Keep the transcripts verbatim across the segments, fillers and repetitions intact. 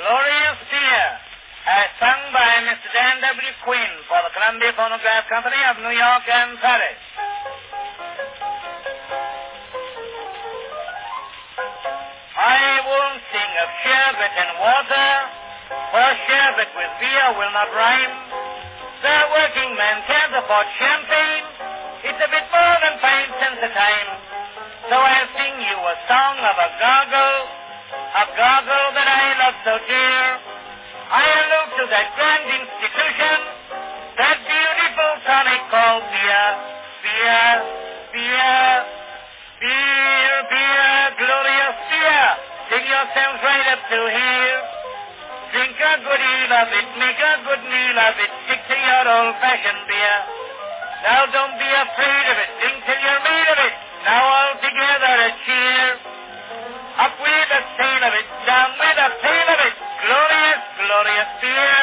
Glorious Dear, as sung by Mister Dan W. Quinn for the Columbia Phonograph Company of New York and Paris. I won't sing of sherbet and water, for sherbet with beer will not rhyme. The working man can't afford champagne. It's a bit more than five cents a time. So I'll sing you a song of a gargle, a gargle that I love so dear. I allude to that grand institution, that beautiful tonic called beer, beer, beer, beer, beer, glorious beer. Sing yourselves right up to here. Drink a good deal of it, make a good meal of it, stick to your old-fashioned beer. Now don't be afraid of it, drink till you're made of it. Now all together a cheer. Up with the sail of it, down with the pail of it. Glorious, glorious beer.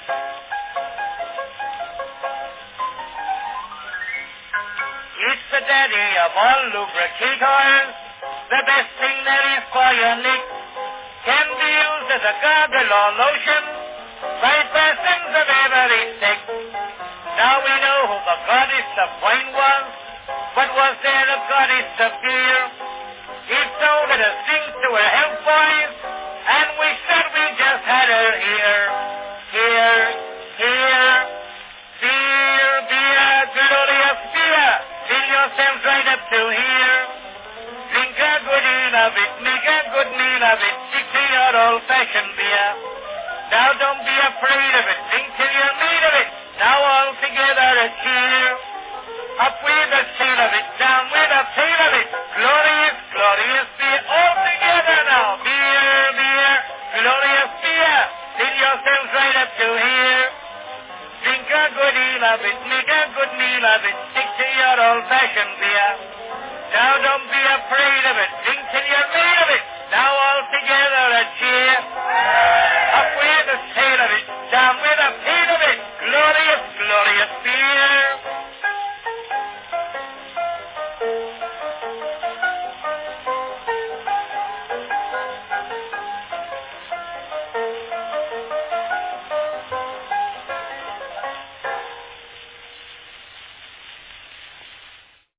It's the daddy of all lubricators, the best thing there is for your lick. Can be used as a gargle or lotion by persons of every sex. Now we know who the goddess of wine was, but was there a goddess of beer? If so, let us sing to her health, boys, and wish that we just had her here. Here, here, beer, beer, glorious beer. Fill yourselves right up to here. Drink a good deal of it, make a good meal of it, stick to your old-fashioned beer. Now don't be afraid of it, drink till you're made of it. Now all together a cheer. Up with the sail of it, down with the tail of it. Glorious, glorious beer. All together now. Beer, beer, glorious beer. Fill yourselves right up to here. Drink a good deal of it, make a good meal of it,